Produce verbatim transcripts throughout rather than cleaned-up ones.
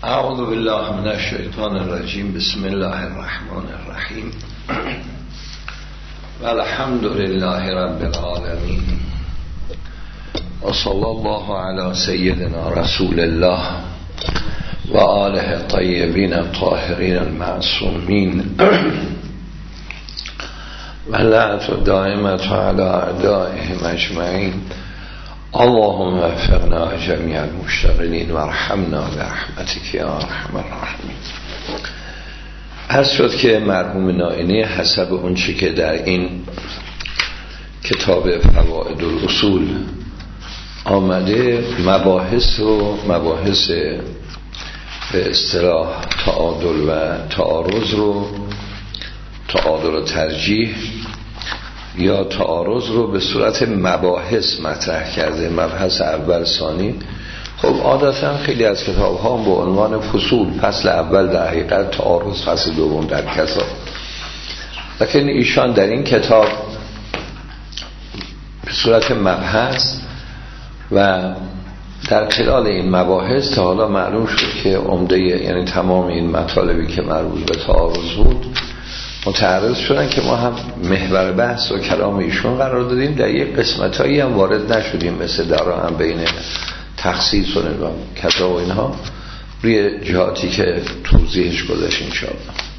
اعوذ بالله من الشیطان الرجیم. بسم الله الرحمن الرحیم. والحمد لله رب العالمین و صلی الله علی سیدنا رسول الله و آله الطیبین الطاهرین المعصومین و لعنت دائمة علی اعدائهم اجمعین. اللهم وفقنا جميع المشتغلین و ارحمنا برحمتك یا ارحم الراحمین. عرض شد که مرحوم نائینی حسب اون چی که در این کتاب فوائد الاصول آمده مباحث و مباحث به اصطلاح تعادل و تعارض رو تعادل و ترجیح یا تعارض رو به صورت مباحث مطرح کرده. مبحث اول ثانی. خب عادتا خیلی از کتاب ها با عنوان فصول، فصل اول در حقیقت تعارض، فصل دوم در کذا، لیکن ایشان در این کتاب به صورت مبحث و در خلال این مباحث تا حالا معلوم شد که عمده، یعنی تمام این مطالبی که مربوط به تعارض بود متعرض شدن که ما هم محور بحث و کلام ایشون قرار دادیم. در یک قسمتایی هم وارد نشدیم، مثل در هم بین تخصیص و نظام کذا و اینها، روی جهاتی که توضیحش گذاشت انشاءالله.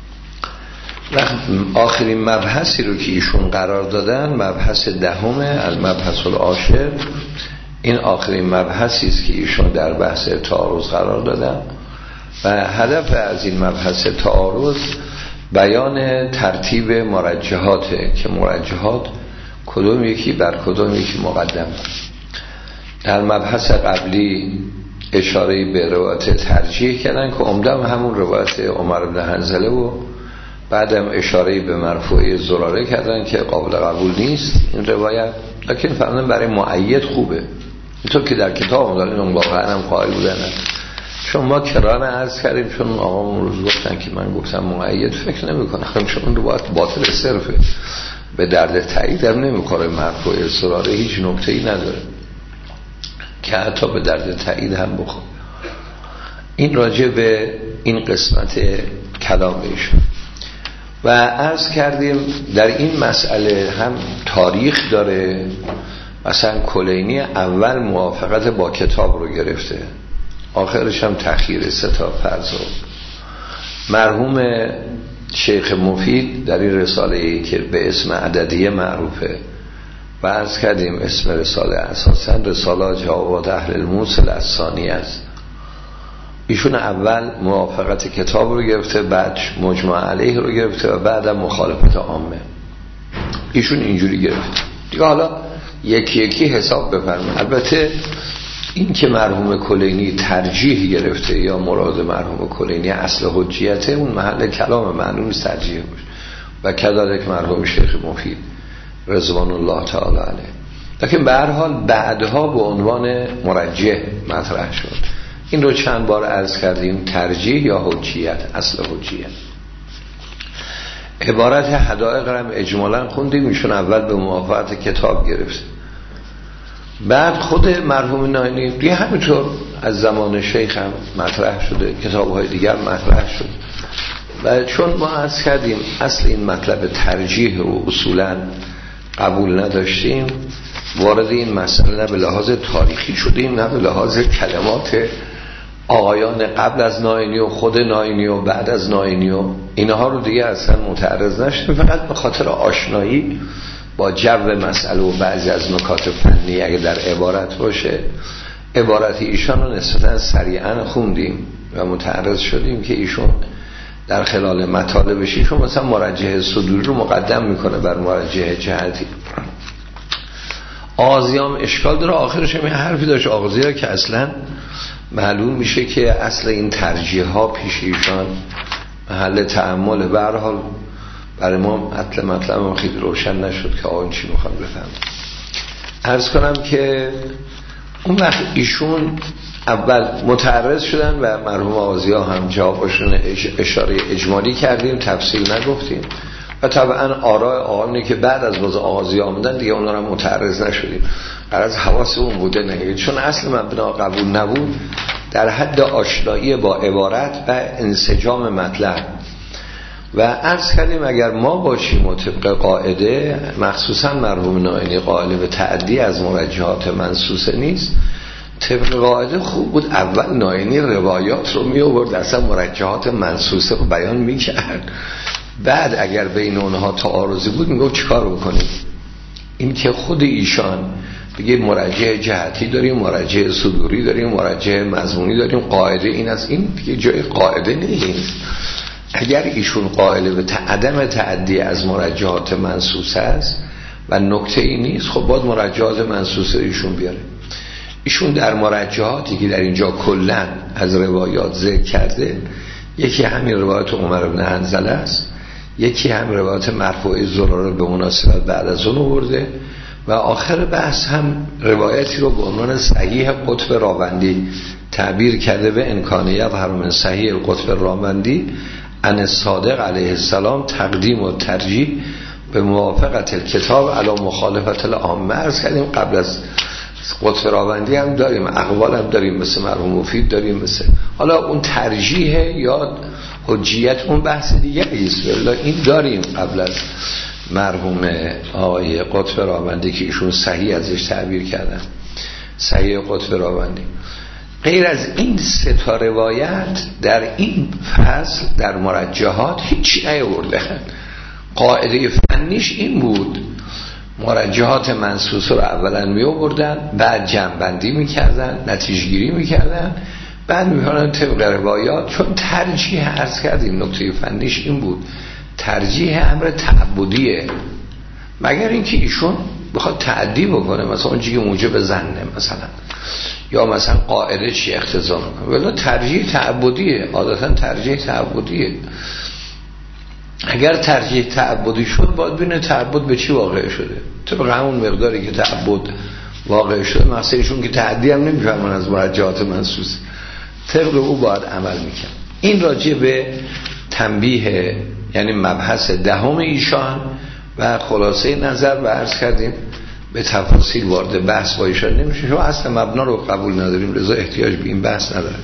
و آخرین مبحثی رو که ایشون قرار دادن مبحث دهم، المبحث العاشر. این آخرین مبحثی است که ایشون در بحث تعارض قرار دادن و هدف از این مبحث تعارض بیان ترتیب مرجحاته که مرجحات کدوم یکی بر کدوم یکی مقدم. در مبحث قبلی اشاره به روایت ترجیح کردن که عمدم همون روایت عمر بن حنظله و بعدم اشاره به مرفوعه زراره کردن که قابل قبول نیست این روایت، لیکن فرمودن برای مؤید خوبه. اینطور که در کتاب هم دارین اون واقعا هم قائل بودن. چون ما کرانه عرض کردیم، چون آقامون روز گفتن که من گفتم مؤید فکر نمی کنم، چون اون رو باید باطل صرفه، به درد تایید هم نمی کنه. مرفوع اصراره هیچ نکته ای نداره که حتی به درد تایید هم بخواه. این راجع به این قسمت کلام ایشون و عرض کردیم در این مسئله هم تاریخ داره. مثلا کلینی اول موافقت با کتاب رو گرفته، آخرش هم تأخیر ستا فرض. مرحوم شیخ مفید در این رساله که به اسم عددیه معروفه و عرض کردیم اسم رساله اساساً رساله جواب اهل الموصل الثانی است. ایشون اول موافقت کتاب رو گرفته، بعد مجمع علیه رو گرفته و بعدم مخالفت عامه. ایشون اینجوری گرفته دیگه. حالا یکی یکی حساب بفرمایید. البته این که مرحوم کلینی ترجیح گرفته یا مراد مرحوم کلینی اصل حجیته، اون محل کلام معلوم ترجیح باشه و کذالک مرحوم شیخ مفید رضوان الله تعالی علیه. لیکن به هر حال بعدها به عنوان مرجح مطرح شد. این رو چند بار عرض کردیم، ترجیح یا حجیت، اصل حجیت. عبارت حدائق هم اجمالا خوندیم. ایشون اول به موافقت کتاب گرفت، بعد خود مرحوم نائینی دیگه همینطور از زمان شیخ هم مطرح شده، کتاب‌های دیگر مطرح شد. و چون ما عرض کردیم اصل این مطلب ترجیح و اصولا قبول نداشتیم، وارد این مسئله نه به لحاظ تاریخی شدیم نه به لحاظ کلمات آقایان قبل از نائینی و خود نائینی و بعد از نائینی و اینها رو دیگه اصلا متعرض نشدیم. فقط به خاطر آشنایی با جو مسئله و بعضی از نکات فنی اگه در عبارت باشه، عبارت ایشان رو نسبتا سریعا خوندیم و متعرض شدیم که ایشون در خلال مطالبش ایشون مثلا مرجح صدوری رو مقدم میکنه بر مرجح جهتی. آغازیام اشکال داره، آخرش هم حرفی داشت آغازی که اصلا معلوم میشه که اصل این ترجیح ها پیش ایشان محل تأمل. به هر حال برای ما مطلب مطلب خیلی روشن نشد که آن چی میخوام بفهم. عرض کنم که اون وقت ایشون اول متعرض شدن و مرحوم آغازی ها هم جوابشون اشاره اجمالی کردیم، تفصیل نگفتیم و طبعا آراء آقایانی که بعد از باز آغازی آمدن دیگه اونا رو متعرض نشدیم. غرض حواس اون بوده نگید، چون اصل مبنا قبول نبود در حد آشنایی با عبارت و انسجام مطلب. و عرض کردیم اگر ما باشیم و طبق قاعده، مخصوصا مرحوم نائینی قائل به تعدی از مرجحات منصوصه نیست، طبق قاعده خوب بود اول نائینی روایات رو می آورد، اصلا مرجحات منصوصه رو بیان می کرد، بعد اگر بین اونها تعارضی بود می گفت چیکار بکنیم. این که خود ایشان بگه مرجح جهتی داریم، مرجح صدوری داریم، مرجح مضمونی داریم، قاعده این از این دیگه جای قاعده نیست. اگر ایشون قائل به عدم تعدی از مرجحات منصوصه است و نکته ای نیست، خب باید مرجحات منصوصه ایشون بیاره. ایشون در مرجحاتی که در اینجا کلن از روایات ذکر کرده، یکی همین روایت عمر بن حنظله است، یکی هم روایت مرفوع زراره به مناسبت بعد از اون آورده، و آخر بحث هم روایتی رو به عنوان صحیح قطب راوندی تعبیر کرده به امکانیت هر صحیح قطب راوندی ان صادق علیه السلام تقدیم و ترجیح به موافقت الکتاب علی مخالفت العامه. عرض کردیم قبل از قطب راوندی هم داریم، اقوال هم داریم، مثل مرحوم مفید داریم، مثل حالا اون ترجیح یا حجیت اون بحث دیگری است، ولی این داریم قبل از مرحوم آقای قطب راوندی که ایشون صحیح ازش تعبیر کردن، صحیح قطب راوندی. غیر از این سه تا روایت در این فصل در مرجحات هیچی نیاورده. قاعده فنیش این بود، مرجحات منصوصه رو اولا می آوردن، بعد جمع بندی می کردن، نتیجه گیری می کردن، بعد می کردن طبق روایات. چون ترجیح عرض کردیم نکته فنیش این بود، ترجیح امر تعبدیه، مگر اینکه ایشون بخواد تعدی بکنه، مثلا اون چیزی موجب ظنه مثلا، یا مثلا قاعده چی اقتضا میکنه، ولی ترجیح تعبدیه، عادتا ترجیح تعبدیه. اگر ترجیح تعبدی شد باید ببینه تعبد به چی واقع شده، طبق همون مقداری که تعبد واقع شده. مثلا ایشون که تعدی هم نمیفهمن از مرجحات منصوص، طبق او باید عمل میکن. این راجع به تنبیه یعنی مبحث دهم ایشان و خلاصه نظر و عرض کردیم به تفاصیل وارد بحث با ایشان نمیشه، چون اصلا مبنا رو قبول نداریم، لذا احتیاج به این بحث نداره.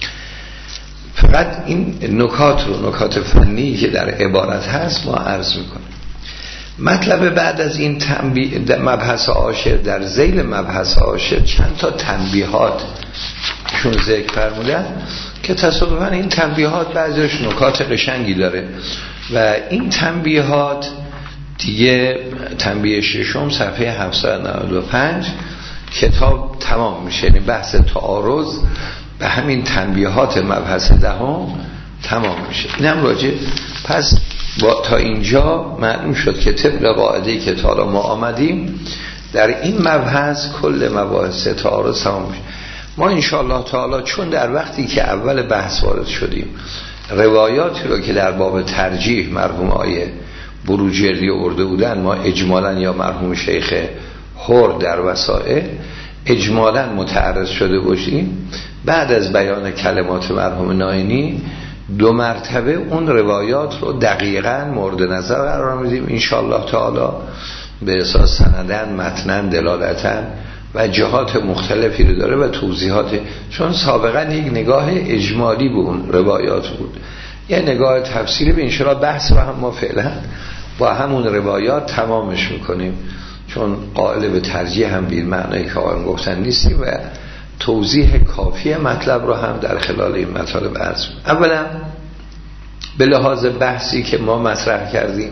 فقط این نکات رو، نکات فنی که در عبارت هست ما عرض میکنیم. مطلب بعد از این تنبیه مبحث عاشر، در ذیل مبحث عاشر چند تا تنبیهات چون ذکر فرمودن که تصادفاً این تنبیهات بعضیش نکات قشنگی داره و این تنبیهات دیگه تنبیه ششم صفحه هفتصد و نود و پنج کتاب تمام میشه، یعنی بحث تعارض به همین تنبیهات مبحث دهم تمام میشه. اینم راجع پس با تا اینجا معلوم شد که طبق قاعده‌ای که تا حالا ما آمدیم در این مبحث کل مباحث تعارض تمام میشه. ما انشاءالله تعالی چون در وقتی که اول بحث وارد شدیم روایاتی رو که در باب ترجیح مرحوم آیه بروجردی آورده بودن ما اجمالاً یا مرحوم شیخ هور در وسائل اجمالاً متعرض شده باشیم، بعد از بیان کلمات مرحوم نائینی دو مرتبه اون روایات رو دقیقاً مورد نظر قرار میدیم انشاءالله تعالی به اساس سندن، متنن، دلالتن و جهات مختلفی رو داره و توضیحات، چون سابقا یک نگاه اجمالی به اون روایات بود، یه نگاه تفسیری به انشاءالله بحث و هم ما فعلا با همون روایات تمامش میکنیم، چون قائل به ترجیح هم بیر معنی که آقایان گفتن نیستیم و توضیح کافی مطلب رو هم در خلال این مطالب عرض می‌کنیم. اولا به لحاظ بحثی که ما مطرح کردیم،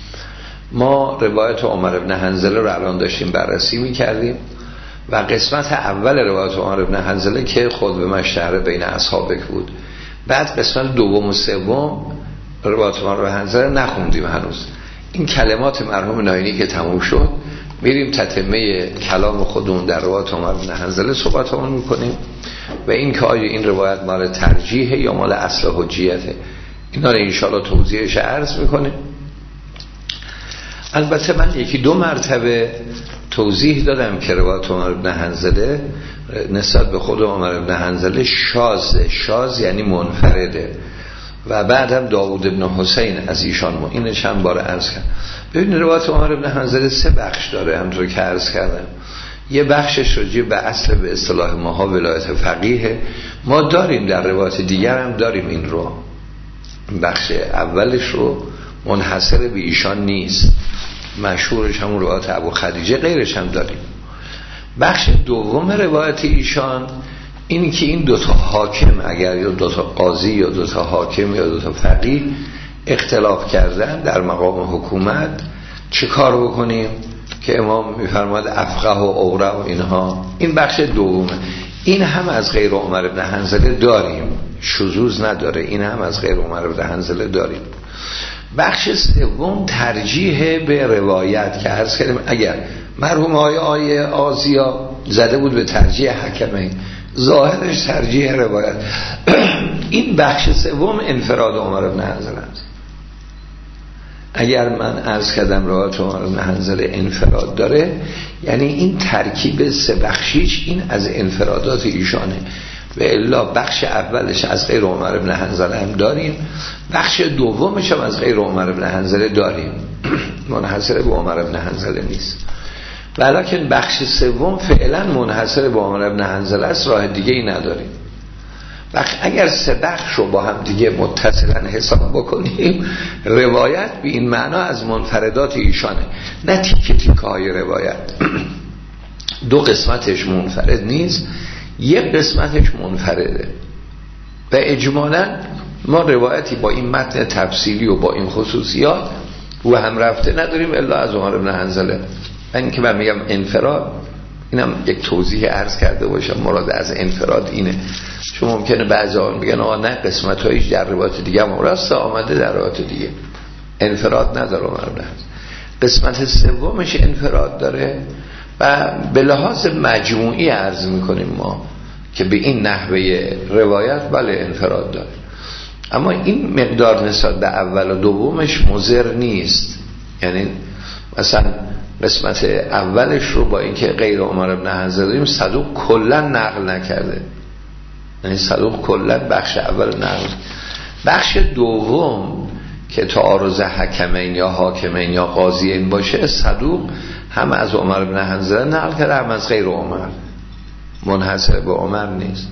ما روایت عمر بن حنظله رو الان داشتیم بررسی میکردیم و قسمت اول روایت عمر بن حنظله که خود به مشتهر بین اصحابک بود، بعد قسمت دوم و سوم روایت عمر بن حنظله نخوندیم هنوز. این کلمات مرحوم نائینی که تموم شد میریم تتمه کلام خودمون در روایت عمر بن حنظله صحبتمون میکنیم و این که آیا این روایت مال ترجیحه یا مال اصل حجیته، اینا رو انشاءالله توضیحش عرض میکنیم. البته من یکی دو مرتبه توضیح دادم که روایت عمر بن حنظله نسبت به خود عمر بن حنظله شاذه، شاذ یعنی منفرده و بعدم داوود بن حسین از ایشان ما این چند بار عرض کردم. ببینید روایت عمر بن حنظله سه بخش داره همونطور که عرض کردم. یه بخشش راجع به اصل به اصطلاح ماها ولایت فقیه، ما داریم در روایت دیگر هم داریم این رو، بخش اولش رو منحصر به ایشان نیست، مشهورش همون روایت ابو خدیجه، غیرش هم داریم. بخش دوم روایت ایشان این که این دوتا حاکم اگر یا دوتا قاضی یا دوتا حاکم یا دوتا فقیه اختلاف کردن در مقام حکومت چه کار بکنیم، که امام میفرماد افقه و اوره و اینها. این بخش دومه. این هم از غیر عمر بن حنظله داریم، شذوذ نداره، این هم از غیر عمر بن حنظله داریم. بخش سوم ترجیح به روایت که عرض کردیم اگر مرحوم آیه آیه آزیا زده بود به ترجیح حکمین، ظاهرش ترجیح روایت. این بخش سوم انفراد عمر بن حنظله است. اگر من عرض کردم روایت عمر بن حنظله انفراد داره، یعنی این ترکیب سه بخشیش این از انفرادات ایشانه، و الا بخش اولش از غیر عمر بن حنظله هم داریم، بخش دومش هم از غیر عمر بن حنظله داریم، منحصر به عمر بن حنظله نیست. ولیکن بخش سوم فعلا منحصر به عمر بن حنظله است، راه دیگه ای نداریم. بخش اگر سه بخش رو با هم دیگه متصلا حساب بکنیم، روایت به این معنا از منفردات ایشانه، نه تیکه تیکه های روایت. دو قسمتش منفرد نیست، یک قسمتش منفرده. و اجمالا ما روایتی با این متن تفصیلی و با این خصوصیات و هم رفته نداریم الا از عمر بن حنظله. این که من میگم انفراد، اینم یک توضیح عرض کرده باشم، مراد از انفراد اینه، چون ممکنه بعضی ها بگن آقا نه قسمت هایش در روایت دیگه هم راسته آمده در روایت دیگه، انفراد نداره عمر بن حنظله. قسمت سومش انفراد داره و به لحاظ مجموعی عرض میکنیم ما که به این نحوه روایت بله انفراد داره، اما این مقدار نسبت به اول و دومش مضر نیست. یعنی مثلا قسمت اولش رو با اینکه غیر عمر بن حنظله داریم، صدوق کلا نقل نکرده، یعنی صدوق کلا بخش اول نقل. بخش دوم که تعارض حکمین یا حاکمین یا قاضیین باشه، صدوق هم از عمر بن حنظله نقل کرده هم از غیر عمر، منحصر به عمر نیست.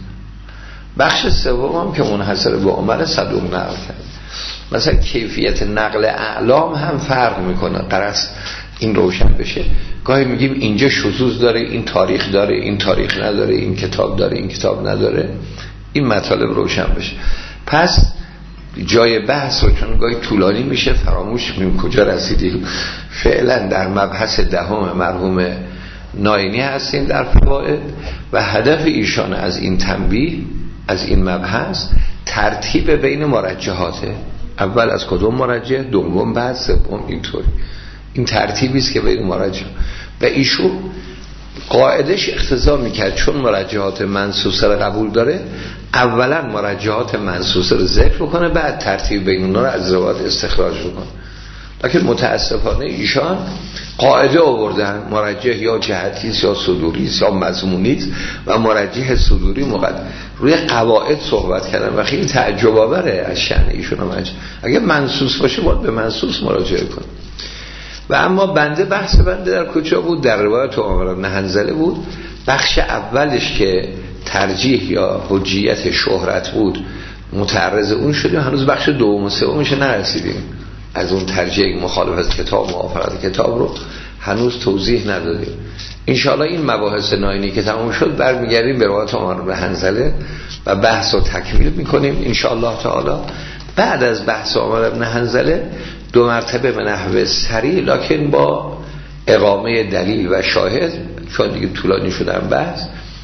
بخش سوم هم که منحصر به عمر، صدوق نقل کرده. مثلا کیفیت نقل اعلام هم فرق میکنه، قرص این روشن بشه. گاهی میگیم اینجا شذوذ داره، این تاریخ داره، این تاریخ نداره، این کتاب داره، این کتاب نداره، این مطالب روشن بشه. پس جای بحث رو چون گاهی طولانی میشه فراموش میکنیم کجا رسیدیم. فعلا در مبحث دهم مرحوم ناینی هستیم در فوائد، و هدف ایشان از این تنبیه از این مبحث ترتیب بین مرجحاته، اول از کدوم مرجح، دوم بعد سوم، اینطوری. این ترتیبی است که بین مرجح، و ایشون قاعدش اقتضا میکرد چون مرجحات منصوصه رو قبول داره، اولا مرجحات منصوصه رو ذکر کنه، بعد ترتیب بین اونها رو از روایت استخراج کنه. لیکن متاسفانه ایشان قاعده آوردن، مرجح یا جهتی است یا صدوری است یا مضمونی است، و مرجح صدوری مقدم روی قواعد صحبت کردن و خیلی تعجب آوره از شأن ایشون. اگه منصوص باشه باید به منصوص مراجعه کنه. و اما بنده بحث بنده در کجا بود؟ در روایت عمر بن حنظله بود. بخش اولش که ترجیح یا حجیت شهرت بود متعرض اون شدیم، هنوز بخش دوم و سومش نرسیدیم. از اون ترجیح مخالفت کتاب موافقت کتاب رو هنوز توضیح ندادیم. انشاءالله این مباحث ناینی که تمام شد برمیگردیم به روایت عمر بن حنظله و بحث رو تکمیل میکنیم انشاءالله تعالی. بعد از بحث عمر بن حنظله دو مرتبه به نحو سریع لکن با اقامه دلیل و شاهد، چون دیگه طولانی شدن بحث،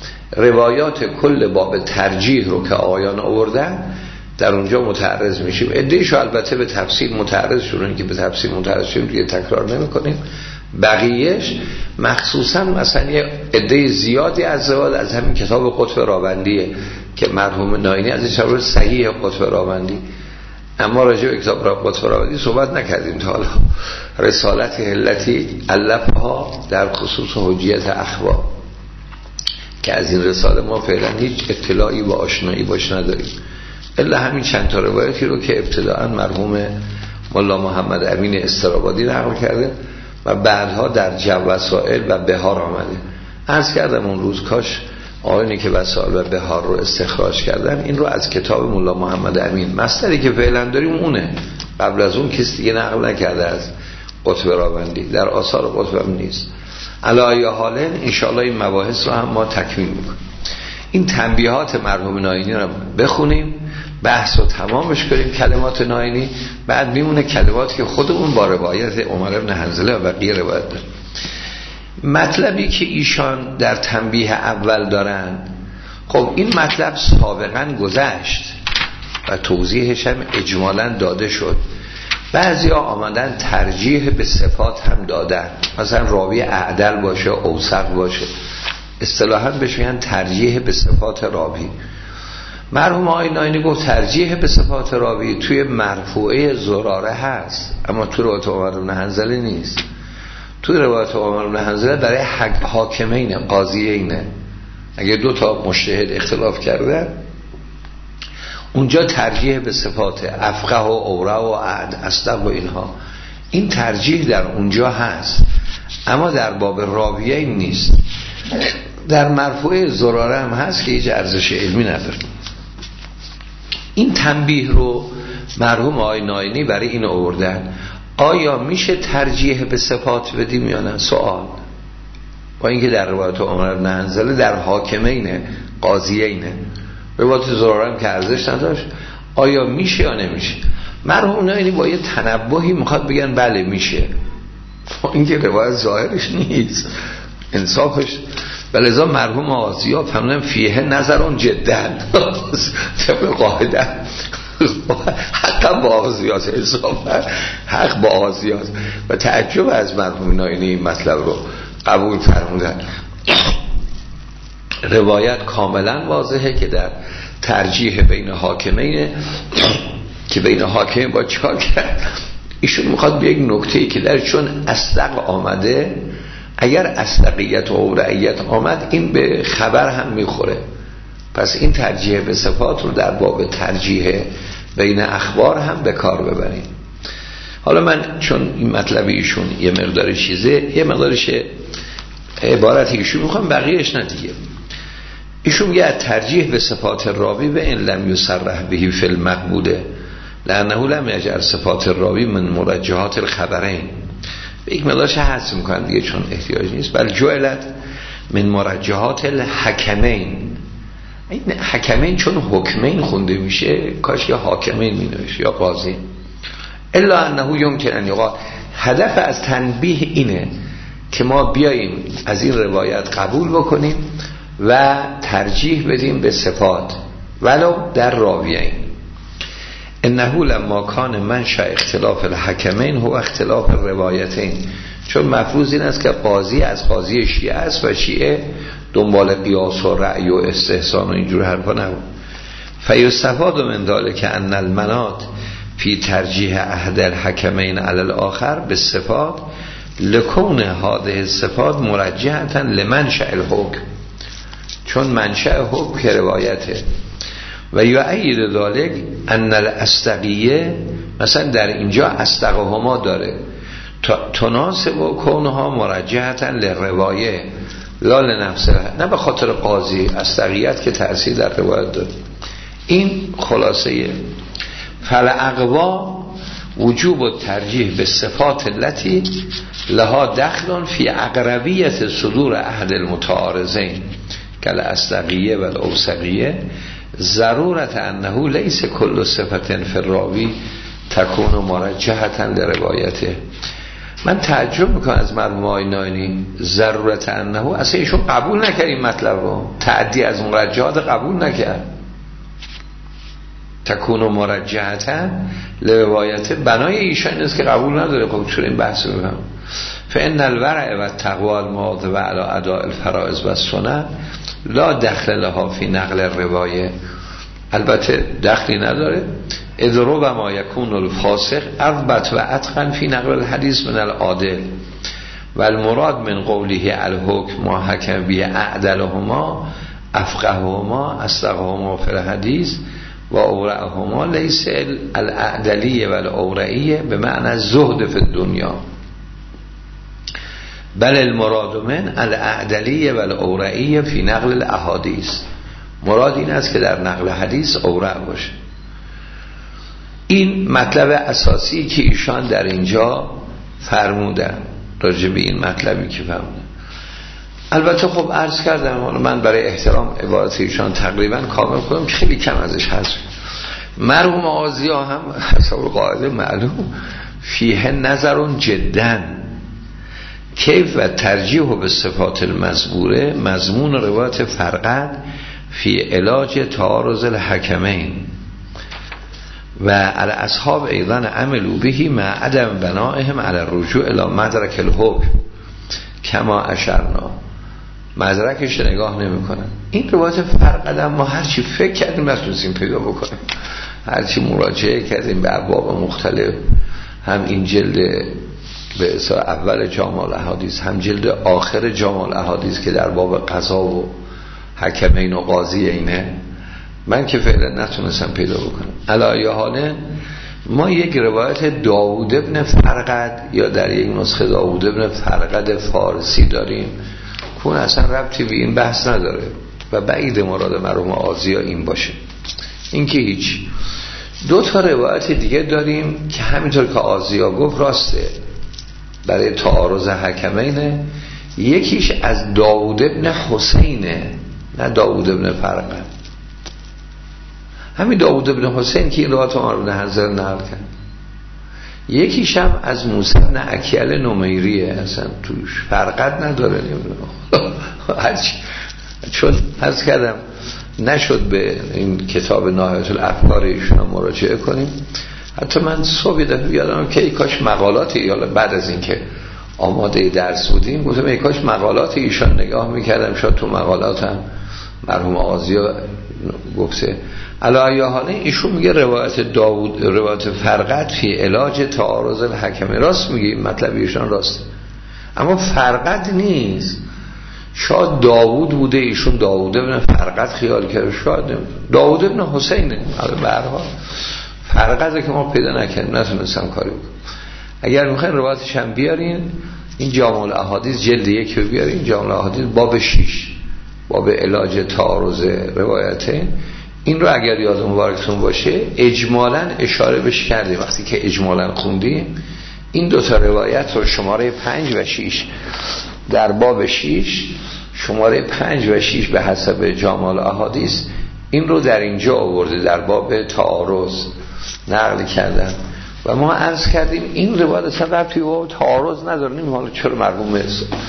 روایات کل باب ترجیح رو که آیان آوردن در اونجا متعرض میشیم. عده‌ایشو البته به تفصیل متعرض شدن که به تفصیل متعرض شدیم دیگه تکرار نمی کنیم. بقیهش مخصوصا مثلا یه عده زیادی از روایات از همین کتاب قطب راوندیه که مرحوم ناینی از چهار صحیح قطب راوندی، اما راجع به کتاب قطب راوندی صحبت نکردیم تا حالا. رسالت علتی علفها در خصوص حجیت اخبار که از این رساله ما فعلا هیچ اطلاعی و آشنایی باش نداریم الا همین چند تا روایتی رو که ابتداءً مرحوم مولا محمد امین استرابادی نقل کرده و بعدها در جو وسائل و بهار آمده. عرض کردم اون روز کاش آقایونی که وسائل و بهار رو استخراج کردن این رو از کتاب مولا محمد امین، مصدری که فعلا داریم اونه، قبل از اون کسی دیگه نقل نکرده از قطب راوندی، در آثار قطب هم نیست. علی حال انشاءالله این مباحث رو هم ما تکمیل میکنیم. این تنبیهات مرحوم ناینی رو بخونیم، بحث رو تمامش کنیم کلمات ناینی، بعد میمونه کلماتی که خودمون با روایت عمر بن حنظله و بقیه روایت داریم. مطلبی که ایشان در تنبیه اول دارن، خب این مطلب سابقا گذشت و توضیحش هم اجمالا داده شد. بعضی ها آمدن ترجیح به صفات هم دادن، مثلا راوی اعدل باشه، اوثق باشه، اصطلاحاً بهش میگن ترجیح به صفات راوی. مرحوم آقای ناینی گفت ترجیح به صفات راوی توی مرفوعه زراره هست، اما تو روایت عمر بن حنظله نیست. تو روایت عمر بن حنظله برای حاکمین قاضیینه، اگه دو تا مجتهد اختلاف کردن اونجا ترجیح به صفات افقه و اورع و اعد اصدق و اینها، این ترجیح در اونجا هست، اما در باب راویین نیست. در مرفوع زراره هم هست که هیچ ارزش علمی نداره. این تنبیه رو مرحوم آقای ناینی برای این آوردن. آیا میشه ترجیح به صفات بدیم یا نه؟ سوال. با اینکه در روایت عمر بن حنظله در حاکمینه قاضیینه، روایت زراره هم که ارزش نداشت، آیا میشه یا نمیشه؟ مرحوم ناینی با یه تنبهی میخواد بگن بله میشه، با اینکه روایت ظاهرش نیست، انصافش. ولذا مرحوم آزیا فهمیدم فیه نظرون جدا طبق قاعده حق با آزیاست، انصافا حق با آزیاست و تعجب از مرحوم ناینی این مطلب رو قبول فرمودن. روایت کاملا واضحه که در ترجیح بین حاکمینه که بین حاکمین با چیکار کرد. ایشون میخواد به یک نکته‌ای که در چون اصدق آمده، اگر اصدقیت و اورعیت آمد این به خبر هم میخوره، پس این ترجیح به صفات رو در باب ترجیح بین اخبار هم به کار ببریم. حالا من چون این مطلب ایشون یه مقدار چیزه، یه مقدارش عبارت ایشون میخوام بقیهش نه دیگه. ایشون میگه ترجیح به صفات راوی به این لم یصرح بهی فی المقبوله لانه لم یجعل صفات راوی من مرجحات الخبرین. به یک مقدارش حذف میکنن دیگه چون احتیاج نیست. بل جعلت من مرجحات الحکمین. این حکمین چون حکمین خونده میشه کاش یا حاکمین می نوشه یا قاضی. الا انه یمکن ان یقال، هدف از تنبیه اینه که ما بیاییم از این روایت قبول بکنیم و ترجیح بدیم به صفات ولو در راویین. انه لما کان منشأ اختلاف الحکمین هو اختلاف الروایتین، چون مفروض این است که قاضی از قاضی شیعه است و شیعه دنبال قیاس و رأی و استحسان و اینجور حرفا نبود. فیستفاد من ذلک ان المناط فی ترجیح احد الحکمین علی الاخر بالصفات لکون هذه الصفات مرجحه لمنشأ الحکم، چون منشأ حکم که روایته. و یؤید ذلک ان الاصدقیه، مثلا در اینجا اصدقهما داره تناسب و کونها مرجحه للروایه لا لنفسها، نه به خاطر قاضی، اصدقیت که تأثیر در روایت داره. این خلاصه فالاقوا وجوب الترجیح به صفات التي لها دخل فی اقربیت صدور احد المتعارضین کل اصدقیه و الاوثقیه ضرورت انه لیس کل صفت فی الراوی تکون مرجحه لروایته. من تعجب میکنم از مرحوم آقای ناینی، ضرورت انه، اصلا ایشون قبول نکرد این مطلب رو، تعدی از مرجحات قبول نکرد. تکون مرجحه لروایته بنای ایشان این است که قبول نداره. خب چون این بحث میکنم فان الورع و التقوی المواظب علی اداء الفرائض و السنن لا دخل لها فی نقل الروایه، البته دخلی نداره. ادرو و ما یکون الفاسق اضبط و اتقن فی نقل الحدیث من العادل و المراد من قوله الحکم ما حکم بی اعدلهما افقههما اصدقهما فی الحدیث و اورعهما لیس الاعدلیه و الاورعیه به معنی زهد فی الدنیا بل المراد من الاعدلیه و الاورعیه فی نقل الاحادیث. مراد این است که در نقل حدیث اورع باشه. این مطلب اساسی که ایشان در اینجا فرمودن راجع به این مطلبی که فرمودن. البته خب عرض کردم من برای احترام عبارت ایشان تقریبا کامل کنم که خیلی کم ازش هست. مرحوم آزیا هم حسب قاعده معلوم فیه نظر جدا کیف و ترجیح به صفات المذکوره مضمون روایت فرقد فی علاج تعارض الحکمین و علی اصحاب ایضا عملوا به مع عدم بنائهم علی الرجوع الی مدرک الحکم کما اشرنا. مدرکش نگاه نمی کنن. این روایت فرقد ما هرچی فکر کردیم نتونستیم پیدا بکنیم، هرچی مراجعه کردیم به ابواب مختلف، هم این جلد به اصطلاح اول جامع الاحادیث هم جلد آخر جامع الاحادیث که در باب قضا و حکمین و قاضی اینه، من که فعلا نتونستم پیدا بکنم. علایه حاله ما یک روایت داوود ابن فرقد یا در یک نسخه داوود ابن فرقد فارسی داریم که اون اصلا ربطی به این بحث نداره و بعید مراد مرحوم آزیا این باشه. این که هیچ. دو تا روایت دیگه داریم که همینطور که آزیا گفت راسته برای تعارض حکمینه. یکیش از داوود ابن حسینه، نه داوود ابن فرقد. همین داوود ابن حسین که این روایت عمر بن حنظله نقل کرد. یکیش هم از موسی بن عکیل نمیریه، اصلا توش فرقد نداره. نمیدونم هرچی چون عرض کردم نشد به این کتاب نهایت الافکار ایشون مراجعه کنیم. حتی من صبح دفعه یادم که ای کاش مقالاتی، یا بعد از این که آماده درس بودیم گفتم ای کاش مقالات ایشان نگاه میکردم، شاید تو مقالاتم مرحوم آزیا گفته. علی حاله ایشون میگه روایت داوود روایت فرقد فی علاج تعارض الحکم، راست میگه این مطلب ایشان راست، اما فرقد نیست. شاید داوود بوده، ایشون داوود ابن فرقد خیال کرده، شاید داوود ابن حسینه. به هر حال فرقده که ما پیدا نکردیم، نتونستم کاری بکنم. اگر میخواین روایتش هم بیارین، این جامع الاحادیث جلد یک رو بیارین، جامع الاحادیث باب شش، باب علاج تعارض روایتین. این رو اگر یاد مبارکتون باشه اجمالاً اشاره بهش کردیم وقتی که اجمالاً خوندیم. این دو تا روایت رو شماره پنج و شش در باب شش، شماره پنج و شش به حسب جامع الاحادیث این رو در اینجا آورده، در باب تعارض نقل کردن. و ما عرض کردیم این روایت اصلا ربطی به تعارض نداره. نیم حالا چرا مرحوم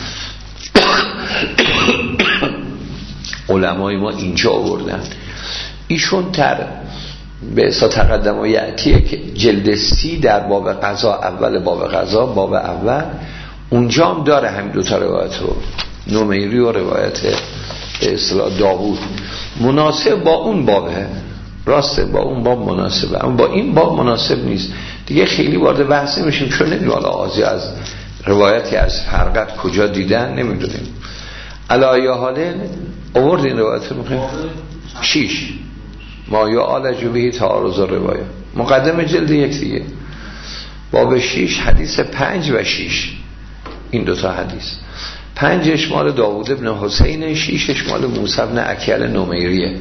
علمای ما اینجا آوردن؟ ایشون تر به اصلا تقدم و یعتیه که جلد سی در باب قضا، اول باب قضا باب اول، اونجا هم داره همین دو تا روایت رو، نمیری و روایت به اصطلاح داوود، مناسب با اون بابه، راسته با اون باب مناسبه، اما با این باب مناسب نیست. دیگه خیلی وارد بحث نمیشیم چون نمیدونم حالا آزی از روایتی از فرقد کجا دیدن نمیدونیم. علایه حاله آورد این روایت رو میخواییم شیش ما یا آلجو بهی تعارض روایه، مقدم جلد یک دیگه باب شیش حدیث پنج و شیش، این دوتا حدیث، پنجش مال داوود ابن حسین، شیشش مال موسی بن عکیل نمیریه.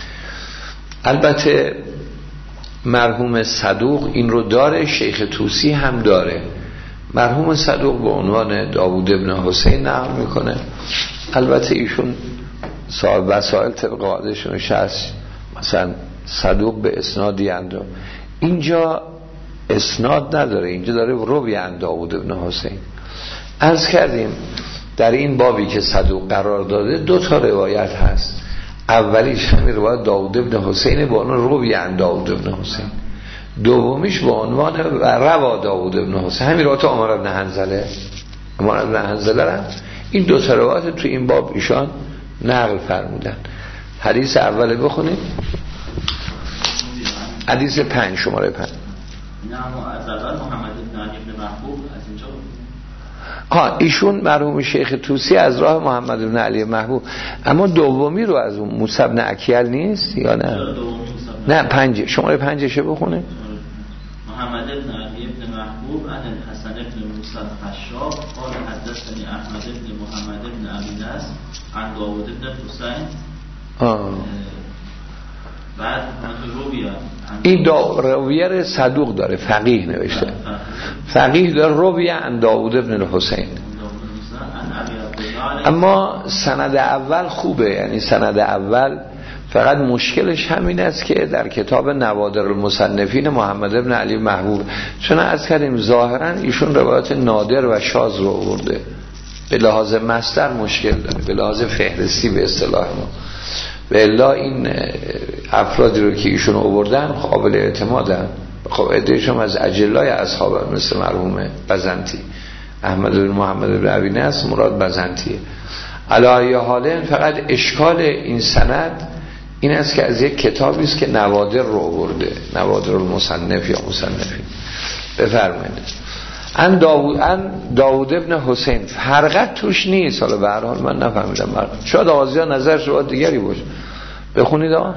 البته مرحوم صدوق این رو داره، شیخ طوسی هم داره. مرحوم صدوق به عنوان داوود ابن حسین نقل میکنه. البته ایشون صاحب وسائل طبق قاعدهشون شخص مثلا صدوق به اسنادی اند، اینجا اسناد نداره، اینجا داره روی اند داوود ابن حسین. عرض کردیم در این بابی که صدوق قرار داده دو تا روایت هست. اولیش همین روایت داوود ابن حسین با عنوان روی اند داوود ابن حسین، دومیش با عنوان روا داوود ابن حسین، همین روایت عمر بن حنظله. عمر بن حنظله را این دو تا روایت تو این باب ایشان نقل فرمودن. حدیث اول بخونید، حدیث پنج شماره پنج. نه از اول محمد بن علی بن محبوب از اینجا. ها ایشون مرحوم شیخ طوسی از راه محمد بن علی محبوب، اما دومی رو از اون موسی بن عکیل نیست یا نه؟ نه پنج شماره پنجشه بخونه. محمد بن علی بن محبوب ایوب عن الحسن بن موسی الخشاب قال حدثني احمد بن محمد بن ابي نصر عن داوود بن حسین. بعد رویه این رویه صدوق داره، فقیه نوشته، فقیه داره رویه عن داوود بن حسین. اما سند اول خوبه، یعنی سند اول فقط مشکلش همین است که در کتاب نوادر المصنفین محمد بن علی محبوب، چون از کردیم ظاهرا ایشون روایت نادر و شاذ رو آورده، به لحاظ مصدر مشکل داره، به لحاظ فهرستی به اصطلاح ما. و الا این افرادی رو که ایشون آوردن قابل اعتمادن. خب ادعیشون از اجلای اصحاب مثل مرحوم بزنتی، احمد بن محمد بن ابی نصر مراد بزنتیه. علی حالین فقط اشکال این سند این است که از یک کتابی است که نوادر رو آورده، نوادر المصنف یا مصنفی. بفرمایید. ان داوود ان داوود ابن حسین فرقت توش نیست، حالا به هر حال من نفهمیدم، شاید آغازی ها نظرش رو دیگری باشه. بخونید آقا.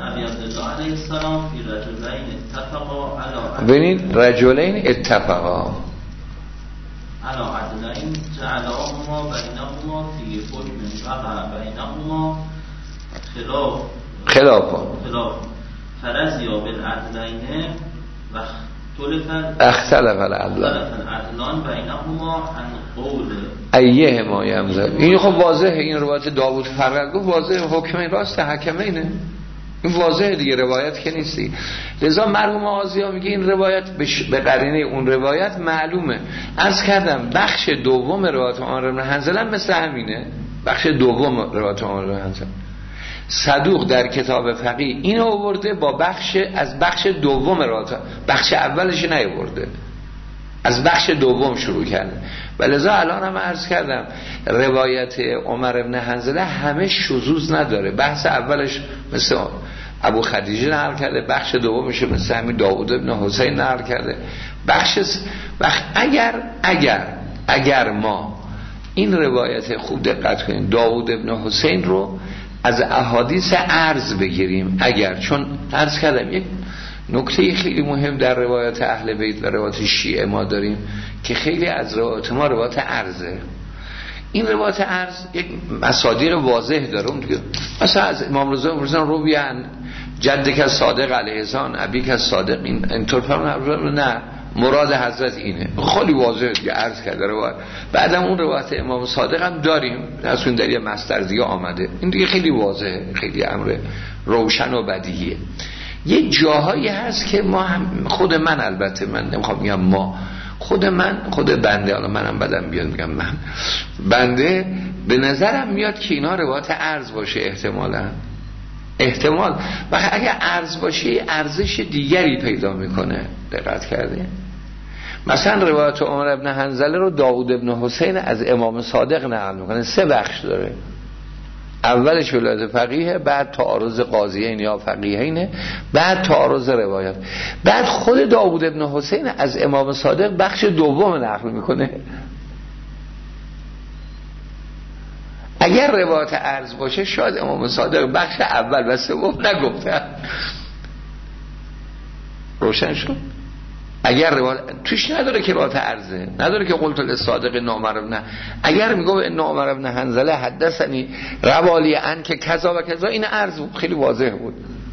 ببینید رجلین اتفقا علا عدلین جعلهما بینهما فی حکم وقع بینهما خلاف خلاف خلاف فرضیا بالعدلین و اختلف العدلان بینهما عن قول ایه ما یمزد. این خب واضحه، این روایت داوود فرقت گفت واضحه، حکم راست حکمینه، این واضحه دیگه، روایت که نیستی. لذا مرحوم آزیا میگه این روایت به قرینه اون روایت معلومه. عرض کردم بخش دوم روایت عمر بن حنظله مثل همینه، بخش دوم روایت عمر بن حنظله صدوق در کتاب فقیه این آورده با بخش از بخش دوم روایت، بخش اولش نیاورده، از بخش دوم شروع کرده. ولذا الان هم عرض کردم روایت عمر بن حنظله همه شذوذ نداره، بحث اولش مثل ابو خدیجه نقل کرده، بخش دومش مثل همین داوود بن حسین نقل کرده. بخش وقت اگر اگر اگر ما این روایت خوب دقت کنیم داوود بن حسین رو از احادیث عرض بگیریم، اگر چون عرض کردم یک نکته خیلی مهم در روایت اهل بیت و روایت شیعه ما داریم که خیلی از روایت ما روایت عرضه. این روایت عرض یک مصادیق واضح داره، مثلا از امام رضا میگن رویان جد که صادق علیه السلام ابی که صادق، این اینطور فرمودن نه مراد حضرت اینه، خیلی واضحه دیگه عرض کرده روایت. بعدم اون روایت امام صادق هم داریم، از اون در یه مصدر دیگه آمده، این دیگه خیلی واضحه، خیلی امر روشن و بدیهیه. یه جاهایی هست که ما هم خود من، البته من نمیخوام میگم ما، خود من خود بنده، حالا منم بدم بیاد میگم من بنده به نظرم میاد که اینا روایت عرض باشه، احتمالاً احتمال و اگه عرض باشه ارزش دیگری پیدا میکنه. دقت کردین؟ مثلا روایت عمر بن حنظله رو داوود بن حسین از امام صادق نقل میکنه، سه بخش داره، اولش ولایت فقیه، بعد تعارض قاضیین یا فقیهینه، بعد تعارض روایت، بعد خود داوود بن حسین از امام صادق بخش دوم نقل میکنه. اگر روایت عرض باشه شاید امام صادق بخش اول و سوم نگفتن. روشن شد؟ اگر روایت توش نداره که روایت عرضه، نداره که قلت للصادق ان عمر ابن، اگر میگه ان عمر ابن حنظله حدثنی روالی ان که کذا و کذا، این عرض خیلی واضح بود.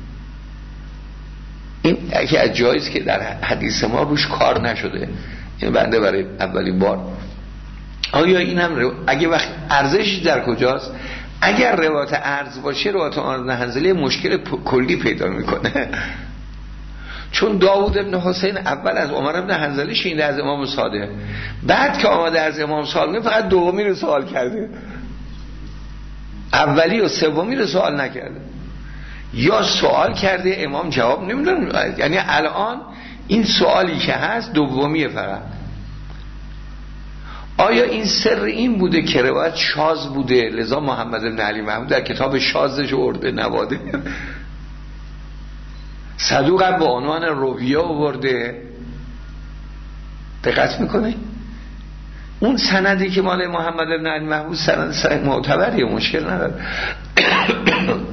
این یکی از جاییست که در حدیث ما روش کار نشده، این بنده برای اولین بار. آیا این هم رو... اگه وقت ارزش در کجاست؟ اگر روایت عرض باشه روایت عمر بن حنظله مشکل پ... کلی پیدا میکنه، چون داوود ابن حسین اول از عمر ابن حنظله شنیده از امام صادق، بعد که آمده از امام صادق فقط دومی رو سوال کرده، اولی و سومی رو سوال نکرده، یا سوال کرده امام جواب نمیدونه. یعنی الان این سوالی که هست دومیه فقط. آیا این سر این بوده که روایت شاذ بوده، لذا محمد بن علی محمود در کتاب شاذش آورده نواده، صدوق هم با عنوان رویه آورده؟ دقت میکنه؟ اون سندی که مال محمد بن علی محمود سند سند معتبریه، مشکل نداره.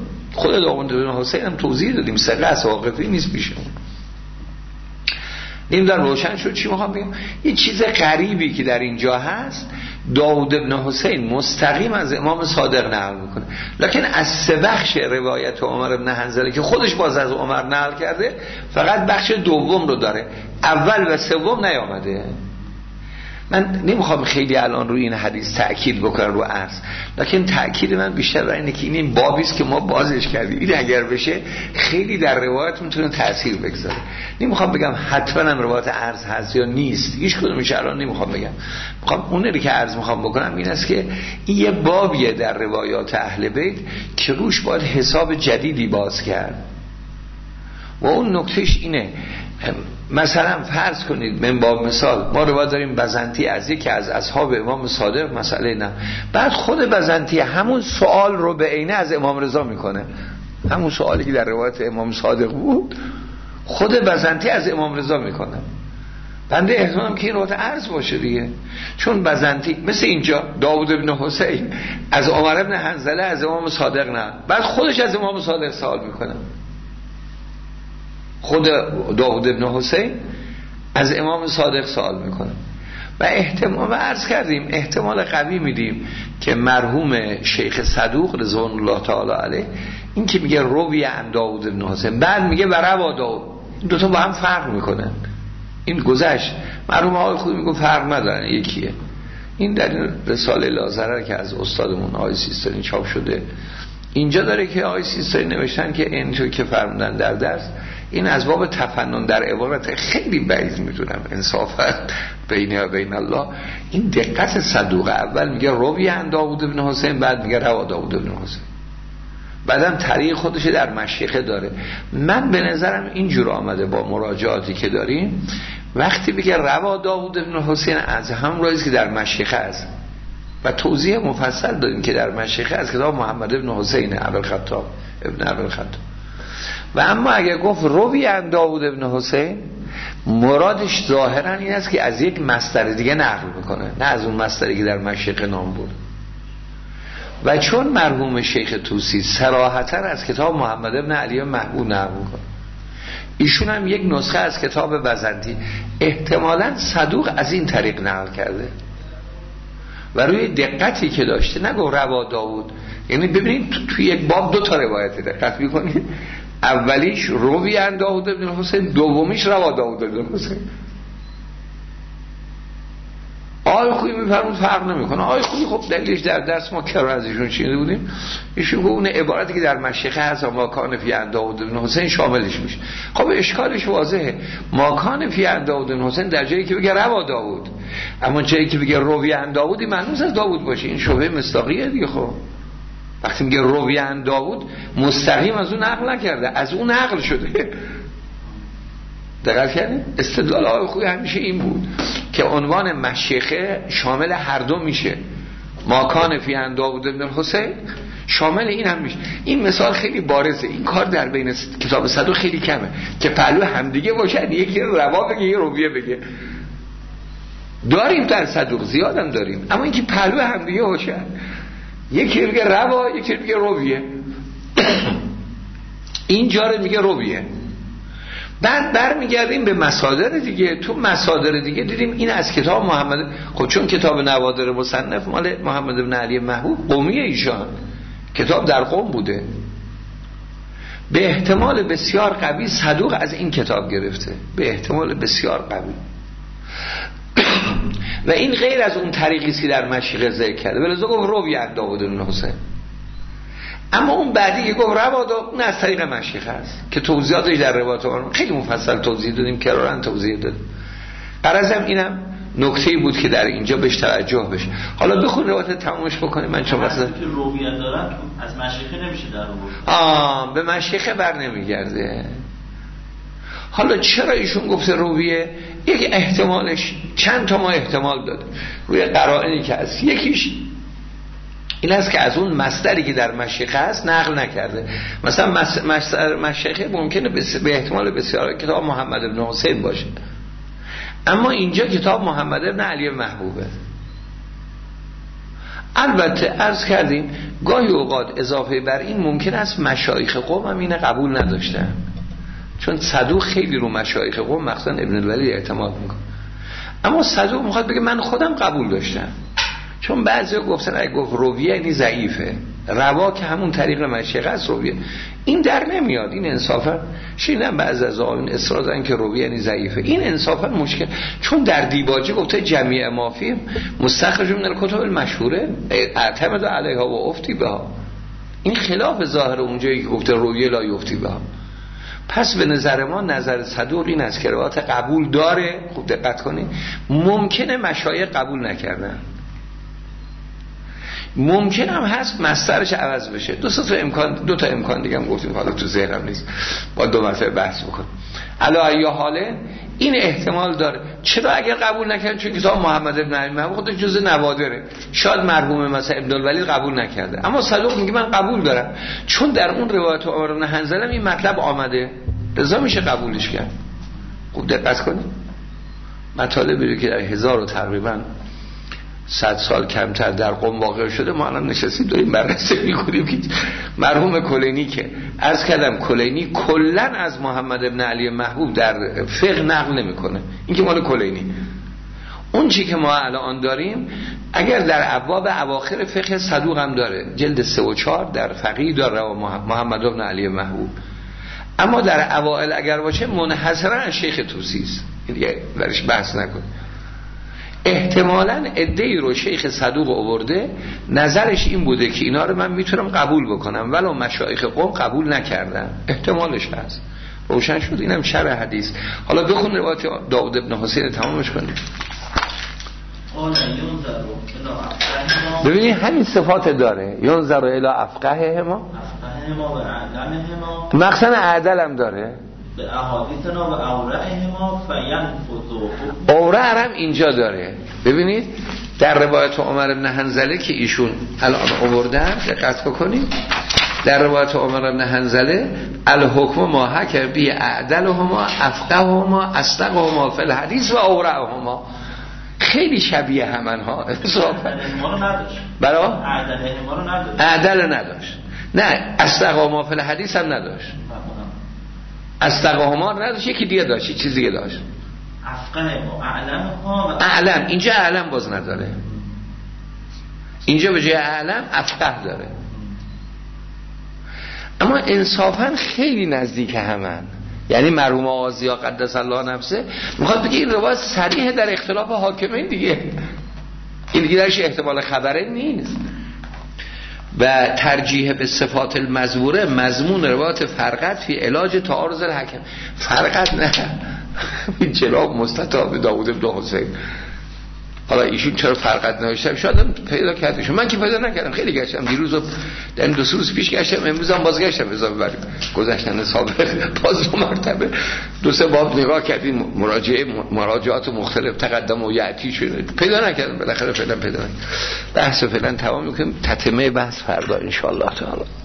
خود داوود بن حسین هم توضیح دادیم، ثقه است، واقفی نیست پیشمون. این در روشن شد چی میخوام بگم. یه چیز غریبی که در اینجا هست، داوود بن حسین مستقیم از امام صادق نقل میکنه، لکن از سه بخش روایت عمر بن حنظله که خودش باز از عمر نقل کرده فقط بخش دوم رو داره، اول و سوم نیامده. من نمیخوام خیلی الان روی این حدیث تأکید بکنم رو عرض، لکن تأکید من بیشتر بر اینه که این این بابی است که ما بازش کردیم، این اگر بشه خیلی در روایت میتونه تأثیر بگذاره. نمیخوام بگم حتما هم روایت عرض هست یا نیست، هیچ کدومش الان نمیخوام بگم. میخوام اونی که عرض میخوام بکنم این است که این یه بابیه در روایات اهل بیت که روش باید حساب جدیدی باز کرد. و اون نکتهش اینه، مثلا فرض کنید من باب مثال ما روایت داریم بزنتی از یکی از اصحاب امام صادق مسئله نه، بعد خود بزنتی همون سوال رو به عینه از امام رضا میکنه، همون سوالی که در روایت امام صادق بود خود بزنتی از امام رضا میکنه. بنده احتمالم که این روایت عرض باشه دیگه، چون بزنتی مثل اینجا داوود بن حسین از عمر بن حنظله از امام صادق نه، بعد خودش از امام صادق سوال میکنه، خود داوود بن حسین از امام صادق سوال میکنه. و احتمال عرض کردیم احتمال قوی میدیم که مرحوم شیخ صدوق رضوان الله تعالی علیه این که میگه روی عن داوود بن حسین بعد میگه و روا داوود، این دوتا با هم فرق میکنن. این گذشت مرحوم آقای خود میگه فرق ندارن یکیه. این در این رساله لازرر که از استادمون آقای سیستانی چاپ شده اینجا داره که آقای سیستانی نوشتن که اینطور که فرمودن در درس این از باب تفنن در عبارت خیلی بعید میدونم انصافا بین و بین الله. این دقت صدوق اول میگه روی عن داوود بن حسین بعد میگه روا داوود بن حسین، بعدم طریق خودش در مشیخه داره. من به نظرم اینجور آمده با مراجعاتی که داریم وقتی بگه روا داوود بن حسین از هم رایزی که در مشیخه است و توضیح مفصل دادیم که در مشیخه از کتاب محمد بن حسین ابوالخطاب ابن ابوالخطاب. و اما اگر گفت روی عن داوود بن حسین مرادش ظاهرا این است که از یک مصدر دیگه نقل میکنه، نه از اون مصدری که در مشیخه نام بود. و چون مرحوم شیخ طوسی صراحتا از کتاب محمد بن علی محبوب نقل میکنه، ایشون هم یک نسخه از کتاب بزنتی احتمالاً صدوق از این طریق نقل کرده و روی دقتی که داشته نگو روا داوود. یعنی ببینید تو, تو یک باب دو تا روایت دقت میکنید، اولیش روی عن داوود بن حسین، دومیش روا داوود بن حسین. آقای خویی میفرمود فرق نمیکنه. آقای خویی خب دلیلش در درس ما کرا از ایشون شنیده بودیم، ایشون گفت اون عبارتی که در مشیخه هست ما کان فی عن داوود بن حسین شاملش میشه. خب اشکالش واضحه، ما کان فی عن داوود بن حسین در جایی که بگه روا داوود، اما جایی که بگه روی عن داوودی معنوس از داوود باشه، این شبهه مصداقیه دیگه. خب وقتی میگه روی عن داوود مستقیم از اون نقل نکرده، از اون نقل شده. دقت کردید؟ استدلال آقای خویی همیشه این بود که عنوان مشیخه شامل هر دو میشه، ما کان فی عن داوود بن حسین شامل این هم میشه. این مثال خیلی بارزه، این کار در بین کتاب صدوق خیلی کمه که پهلو همدیگه باشن، یکی روا بگه یه رویه بگه. داریم در صدوق زیادم داریم، اما اینکه پهلو همدیگه باشن، یکی میگه روا یکی میگه رویه. این جاره میگه رویه. بعد برمیگردیم به مصادر دیگه. تو مصادر دیگه دیدیم این از کتاب محمد، خب چون کتاب نوادر مصنف مال محمد بن علی محبوب قومی ایشان، کتاب در قوم بوده، به احتمال بسیار قوی صدوق از این کتاب گرفته، به احتمال بسیار قوی. و این غیر از اون طریقی که در مشیخه ذکر کرده، ولذا گفت روی عن داوود بن حسین. اما اون بعدی که گفت روا داوود اون از طریق مشیخه است که توضیحاتش در روایات خیلی مفصل توضیح دادیم، کرارن توضیح دادیم. غرضم اینم نکته‌ای بود که در اینجا بهش توجه بشه. حالا بخون روایت تمامش بکنیم. من چون واسه که رویت دارن از مشیخه نمیشه در آورد. آه به مشیخه بر نمیگرده. حالا چرا ایشون گفته رویه؟ یک احتمالش، چند تا ما احتمال داد روی قرائنی که هست. یکیش این است که از اون مصدری که در مشیخه هست نقل نکرده. مثلا مصدر مشیخه ممکنه به احتمال بسیار کتاب محمد بن حسین باشه، اما اینجا کتاب محمد بن علی محبوبه. البته عرض کردیم گاهی اوقات اضافه بر این ممکن است مشایخ قوم هم اینه قبول نداشتن، چون صدوق خیلی رو مشایخ قوم مخصوصا ابن الولی اعتماد میکنه، اما صدوق میخواد بگه من خودم قبول داشتم. چون بعضی گفتن اگه گفت رویه یعنی ضعیفه، روا که همون طریق مشایخ است رویه، این در نمیاد. این انصافا شینم بعضی از آقایون اصرار دارن که رویه یعنی ضعیفه، این انصافا مشکل. چون در دیباجی گفته جمیع مافی مستخرج من الکتب المشهوره اعتمد علیها و افتی بها، این خلاف ظاهر اونجایی که گفته رویه لا یفتی بها. پس به نظر ما نظر صدوق این است که روایت قبول داره. خوب دقت کنید، ممکنه مشایخ قبول نکردن، ممکن هم هست مصدرش عوض بشه. دو تا امکان دو تا امکان دیگه هم گفتیم، حالا تو ذهنم نیست، با دو مرتبه بحث بکنم. علا ای حاله این احتمال داره. چرا اگر قبول نکردن؟ چون کتاب محمد ابن علی محبوب خودش جزء نوادره، شاید مرحوم مثلا ابن الولید قبول نکرده، اما صدوق میگه من قبول دارم، چون در اون روایت عمر بن حنظله این مطلب آمده، لذا میشه قبولش کرد. خوب دقت کنید، مطالبی رو که در هزار و تقریبا صد سال کمتر در قم واقع شده، ما الان نشستیم داریم بررسی می‌کنیم که مرحوم کلینی که عرض کردم کلینی کلاً از محمد ابن علی محبوب در فقه نقل نمی‌کنه، این که مال کلینی. اون چی که ما الان داریم اگر در ابواب اواخر فقه صدوق هم داره، جلد سه و چهار در فقیه داره و محمد ابن علی محبوب، اما در اوائل اگر باشه منحصرا از شیخ طوسی است، دیگه درش بحث نکنه. احتمالاً عده‌ای رو شیخ صدوق آورده، نظرش این بوده که اینا رو من میتونم قبول بکنم ولو مشایخ قوم قبول نکردن، احتمالش هست. روشن شد. اینم شرح حدیث. حالا بخون روایت داود ابن حسین تمامش کنیم. ببینید همین صفات داره، ینظر الی افقههما، مقصد اعدل هم داره، به احادیثنا و اورعهما فینفذو، اورع هم اینجا داره. ببینید در روایت عمر بن حنظله که ایشون الان آوردن، دقت بکنید، در روایت عمر بن حنظله الحکم ما حکم بی اعدلهما افقههما اصدقهما فی الحدیث و اورعهما، خیلی شبیه همن ها. برای اعدل نداشت، نه اصدقهما فی الحدیث هم نداشت، اصدقهما نداشت، یکی دیگه داشت، یه چیز دیگه داشت، افقه و اعلم ها و اعلم. اینجا اعلم باز نداره، اینجا به جای اعلم افقه داره، اما انصافا خیلی نزدیک همن. یعنی مرحوم آغازیا قدس الله نفسه میخواد بگه این روایت صریح در اختلاف حاکمین دیگه، این دیگه درش احتمال خبره نیست. و ترجیح به صفات المذکوره مضمون روایت فرقت فی علاج تعارض الحکم، فرقت نه جناب مستطاب داوود بن حسین. حالا ایشون چرا فرقت نوشتم شاید پیدا کردشون، من که پیدا نکردم، خیلی گشتم دیروز و در دو سه روز پیش گشتم، امروز هم باز گشتم اضافه بر گذشتن سابق، باز دو مرتبه دو سه باب نگاه کردیم، مراجعه مراجعات مختلف تقدم و یعتی شده، پیدا نکردم، بالاخره فعلا پیدا نکردم. بحث فعلا تمام میکنیم، تتمه بحث فردا ان شاء الله تعالی.